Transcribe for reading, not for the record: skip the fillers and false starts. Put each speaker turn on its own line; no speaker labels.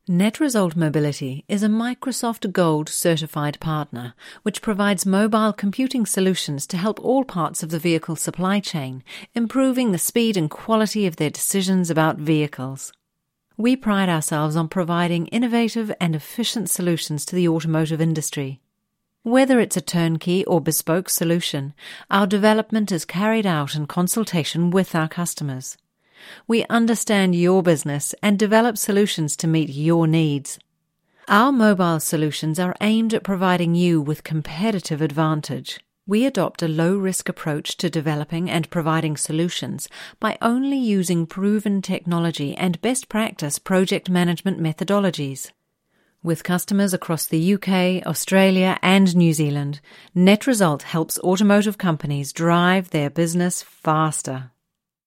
NetResult Mobility is a Microsoft Gold certified partner, which provides mobile computing solutions to help all parts of the vehicle supply chain, improving the speed and quality of their decisions about vehicles. We pride ourselves on providing innovative and efficient solutions to the automotive industry. Whether it's a turnkey or bespoke solution, our development is carried out in consultation with our customers. We understand your business and develop solutions to meet your needs. Our mobile solutions are aimed at providing you with competitive advantage. We adopt a low-risk approach to developing and providing solutions by only using proven technology and best practice project management methodologies. With customers across the UK, Australia and New Zealand, NetResult helps automotive companies drive their business faster.